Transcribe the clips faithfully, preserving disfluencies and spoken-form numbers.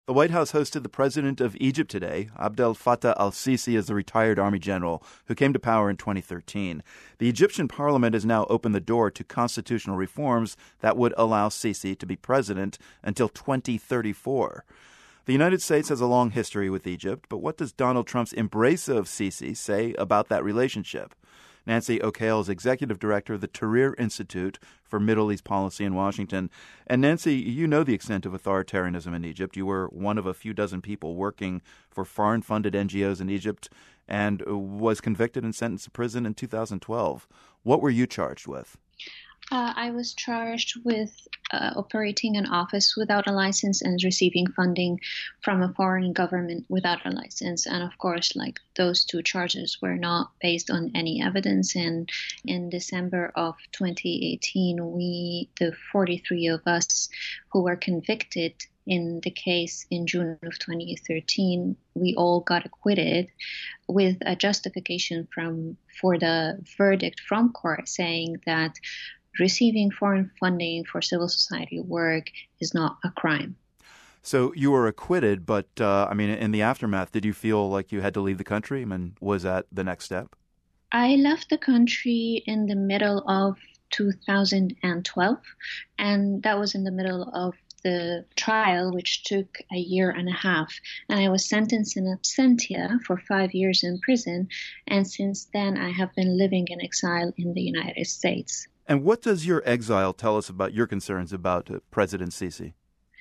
The White House hosted the president of Egypt today. Abdel Fattah al-Sisi is the retired army general who came to power in twenty thirteen. The Egyptian parliament has now opened the door to constitutional reforms that would allow Sisi to be president until twenty thirty-four. The United States has a long history with Egypt, but what does Donald Trump's embrace of Sisi say about that relationship? Nancy O'Kale is executive director of the Tahrir Institute for Middle East Policy in Washington. And Nancy, you know the extent of authoritarianism in Egypt. You were one of a few dozen people working for foreign-funded N G Os in Egypt and was convicted and sentenced to prison in two thousand twelve. What were you charged with? Uh, I was charged with uh, operating an office without a license and receiving funding from a foreign government without a license. And of course, like those two charges were not based on any evidence. And in December of twenty eighteen, we, the forty-three of us who were convicted in the case in June of twenty thirteen, we all got acquitted with a justification from for the verdict from court saying that receiving foreign funding for civil society work is not a crime. So you were acquitted, but uh, I mean, in the aftermath, did you feel like you had to leave the country? I mean, was that the next step? I left the country in the middle of two thousand twelve, and that was in the middle of the trial, which took a year and a half. And I was sentenced in absentia for five years in prison. And since then, I have been living in exile in the United States. And what does your exile tell us about your concerns about uh, President Sisi?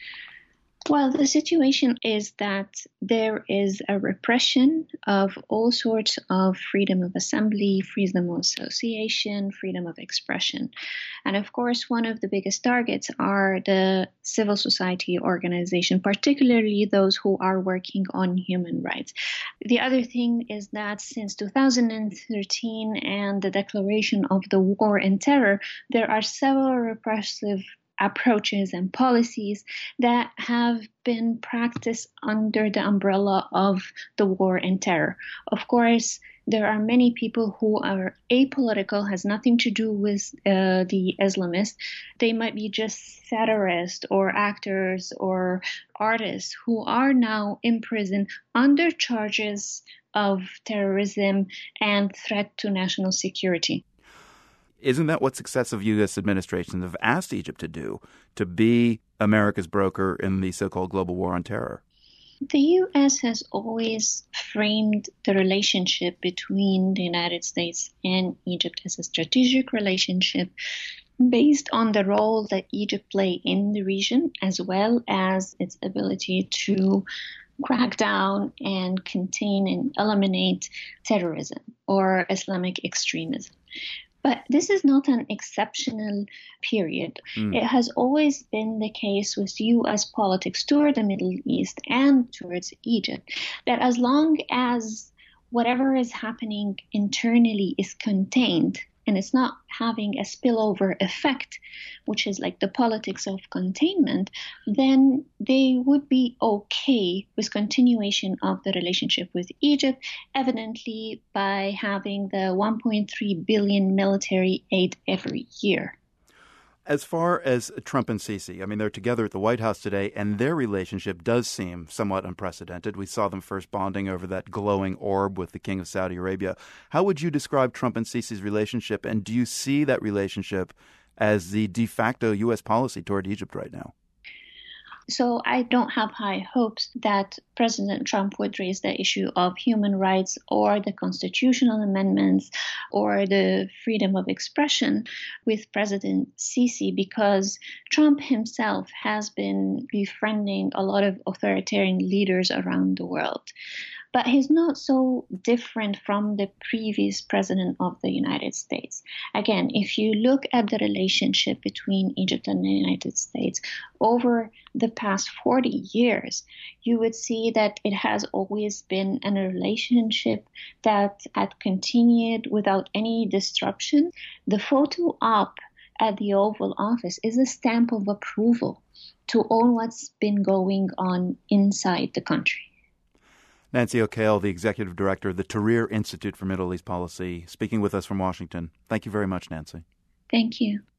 Well, the situation is that there is a repression of all sorts of freedom of assembly, freedom of association, freedom of expression. And of course, one of the biggest targets are the civil society organization, particularly those who are working on human rights. The other thing is that since two thousand thirteen and the declaration of the war on terror, there are several repressive approaches and policies that have been practiced under the umbrella of the war on terror. Of course, there are many people who are apolitical, has nothing to do with uh, the Islamists. They might be just satirists or actors or artists who are now in prison under charges of terrorism and threat to national security. Isn't that what successive U S administrations have asked Egypt to do, to be America's broker in the so-called global war on terror? The U S has always framed the relationship between the United States and Egypt as a strategic relationship based on the role that Egypt plays in the region, as well as its ability to crack down and contain and eliminate terrorism or Islamic extremism. But this is not an exceptional period. Mm. It has always been the case with U S politics toward the Middle East and towards Egypt, that as long as whatever is happening internally is contained and it's not having a spillover effect, which is like the politics of containment, then they would be okay with continuation of the relationship with Egypt, evidently by having the one point three billion military aid every year. As far as Trump and Sisi, I mean, they're together at the White House today, and their relationship does seem somewhat unprecedented. We saw them first bonding over that glowing orb with the King of Saudi Arabia. How would you describe Trump and Sisi's relationship, and do you see that relationship as the de facto U S policy toward Egypt right now? So I don't have high hopes that President Trump would raise the issue of human rights or the constitutional amendments or the freedom of expression with President Sisi, because Trump himself has been befriending a lot of authoritarian leaders around the world. But he's not so different from the previous president of the United States. Again, if you look at the relationship between Egypt and the United States over the past forty years, you would see that it has always been a relationship that had continued without any disruption. The photo op at the Oval Office is a stamp of approval to all what's been going on inside the country. Nancy O'Kale, the executive director of the Tahrir Institute for Middle East Policy, speaking with us from Washington. Thank you very much, Nancy. Thank you.